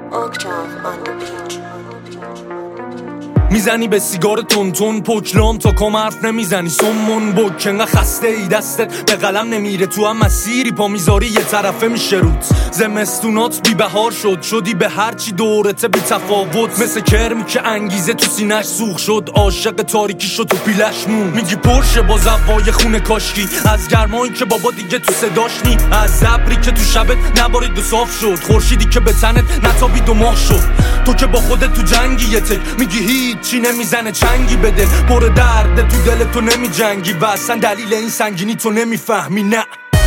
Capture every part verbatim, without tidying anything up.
میزنی به سیگار تون تون پوکلام تا کم حرف نمیزنی سمون بک انقدر خسته ای دستت به قلم نمیره تو هم مسیری پا میذاری یه طرفه میشه روت زمستونات بی بهار شد شدی به هرچی دورته بی تفاوت مثل کرمی که انگیزه تو سینش سوخ شد عاشق تاریکی شد تو پیلش مون میگی پرشه با زوای خونه کاشکی از گرمایی که بابا دیگه تو صداش نی از ابری که تو شبت نبارید و صاف شد خورشیدی که به تنت نتابید و ماه شد تو که با خودت تو جنگی یه تک میگی هیچی نمیزنه چنگی به دل پر درد تو دل تو نمی جنگی و اصلا دلیل این سنگینی تو نمیفهمی نه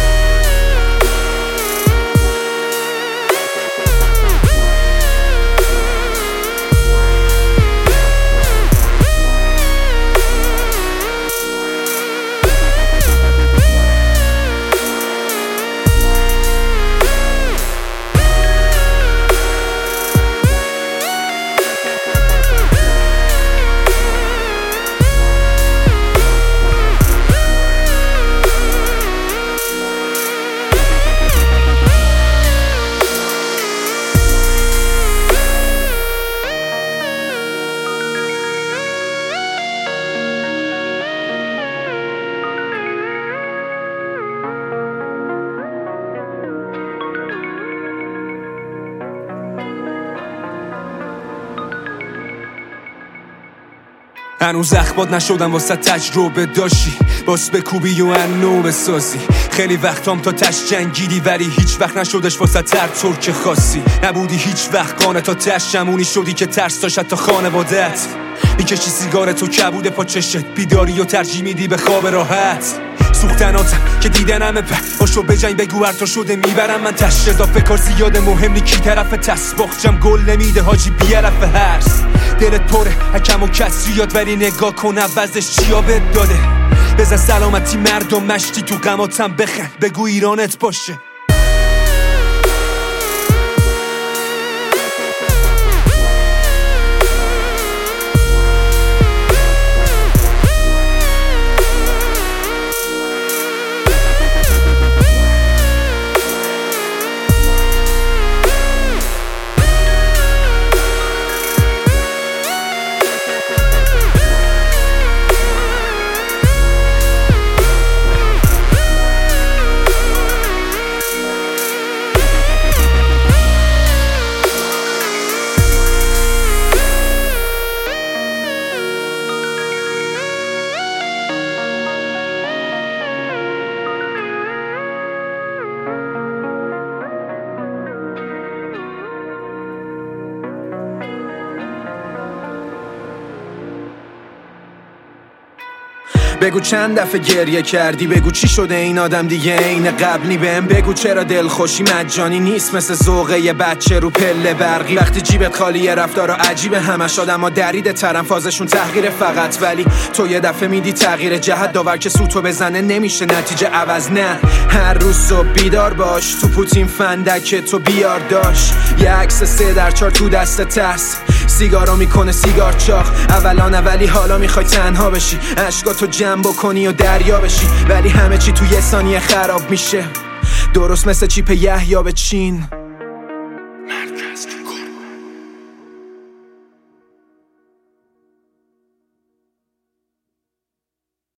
هنوز اخبات نشدم واسه تجربه داشتی باس بکوبی و انو بسازی خیلی وقتام تا تش جنگیدی ولی هیچ وقت نشدش واسه تر ترک خاصی نبودی هیچ وقت قانه تا تش شمونی شدی که ترس داشت تا خانوادت میکشی سیگار تو کبوده پا چشت بیداری و ترجیح میدی به خواب راحت سوختناتم که دیدنمه به باشو بجنگ بگو هر تا شده میبرم من تشت اضافه کار زیاد مهم نی کی طرف تسباخجم گل نمیده حاجی بیرف هرس دلت پره حکم و کسری یاد ولی نگاه کن عوضش چیا بهت داده بزن سلامتی مردم مشتی تو غماتم بخند بگو ایرانت باشه بگو چند دفعه گریه کردی بگو چی شده این آدم دیگه عین قبلی بهم بگو چرا دلخوشی مجانی نیست مثل ذوقه یه بچه رو پله برقی وقتی جیبت خالیه رفتارا عجیبه همش آدما درید ترن فازشون تحقیر فقط ولی تو یه دفعه میدی تغییر جهت داور که سوتو بزنه نمیشه نتیجه عوض نه هر روز صبح بیدار باش تو پوتین فندک تو بیار داش یه عکس سه در چار تو دست ترس سیگارو میکنه سیگار چاق اولان اولی حالا میخوای تنها بشی اشکاتو جمع بکنی و دریا بشی ولی همه چی تو یه ثانیه خراب میشه درست مثل چیپ یحیی به چین مرکز